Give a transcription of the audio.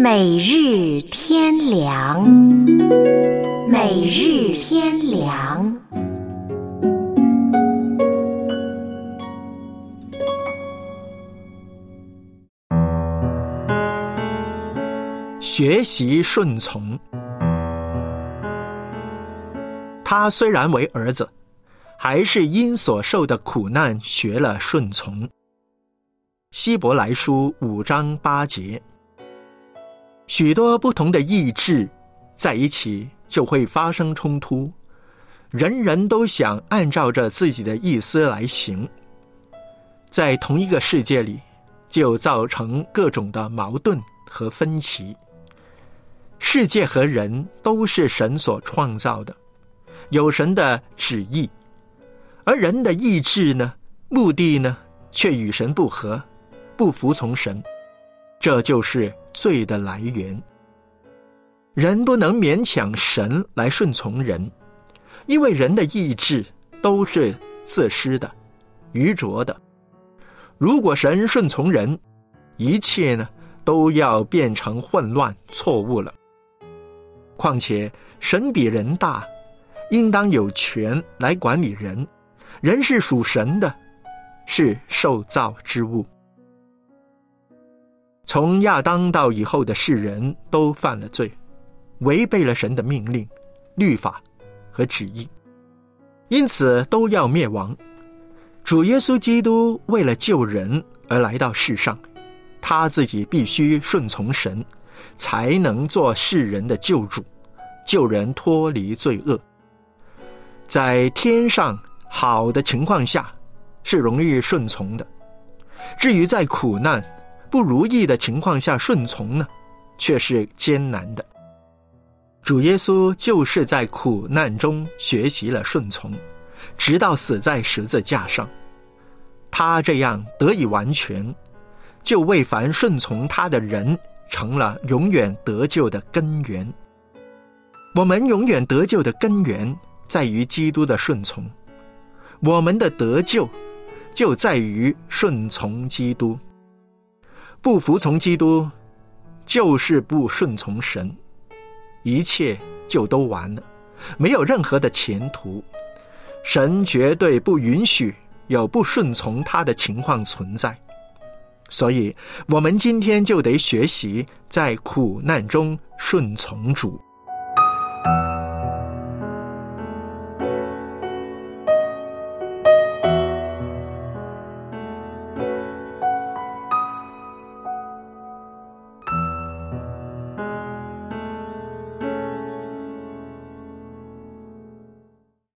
每日天良，每日天良。 学习顺从。他虽然为儿子，还是因所受的苦难学了顺从。希伯来书5章8节。许多不同的意志在一起就会发生冲突，人人都想按照着自己的意思来行，在同一个世界里就造成各种的矛盾和分歧。世界和人都是神所创造的，有神的旨意，而人的意志呢，目的呢，却与神不合，不服从神，这就是罪的来源。人不能勉强神来顺从人，因为人的意志都是自私的、愚拙的。如果神顺从人，一切呢都要变成混乱、错误了。况且神比人大，应当有权来管理人，人是属神的，是受造之物。从亚当到以后的世人都犯了罪，违背了神的命令、律法和旨意，因此都要灭亡。主耶稣基督为了救人而来到世上，他自己必须顺从神，才能做世人的救主，救人脱离罪恶。在天上好的情况下是容易顺从的，至于在苦难不如意的情况下顺从呢，却是艰难的。主耶稣就是在苦难中学习了顺从，直到死在十字架上。他这样得以完全，就为凡顺从他的人成了永远得救的根源。我们永远得救的根源在于基督的顺从，我们的得救就在于顺从基督。不服从基督就是不顺从神，一切就都完了，没有任何的前途。神绝对不允许有不顺从他的情况存在，所以我们今天就得学习在苦难中顺从主。